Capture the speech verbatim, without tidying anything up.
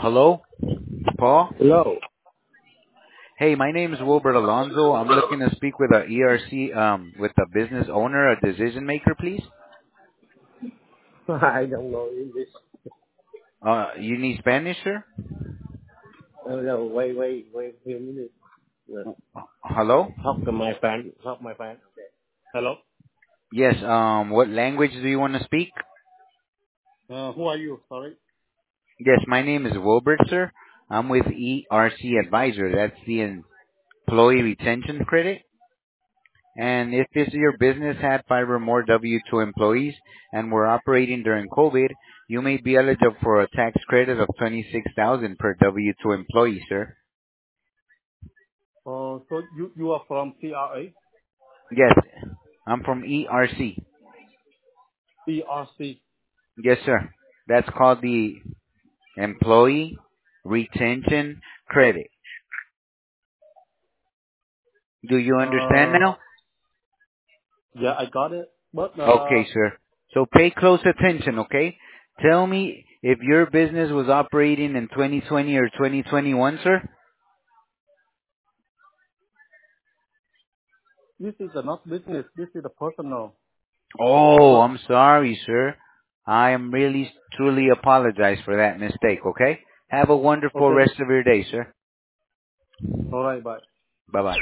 Hello, Paul. Hello. Hey, my name is Wilbert Alonso. I'm looking to speak with a E R C, um, with a business owner, a decision maker, please. I don't know English. Uh, you need Spanish, sir? Oh, no, wait, wait, wait a minute. Uh, Hello? Talk to my friend. Talk my friend. Okay. Hello. Yes, um, what language do you want to speak? Uh, who are you? Sorry. Yes, my name is Wilbert, sir. I'm with E R C Advisor. That's the Employee Retention Credit. And if this your business had five or more W two employees and were operating during COVID, you may be eligible for a tax credit of twenty-six thousand per W two employee, sir. Uh, so you you are from C R A, Yes, I'm from E R C. C R C. Yes, sir. That's called the Employee Retention Credit. Do you understand Uh, now? yeah, I got it. But uh, Okay, sir. So pay close attention, okay? Tell me if your business was operating in twenty twenty or twenty twenty-one, sir? this is a not business. This is a personal. Oh, Not. I'm sorry, sir. I am really truly apologize for that mistake, okay? Have a wonderful Okay. rest of your day, sir. All right. Bye. Bye-bye.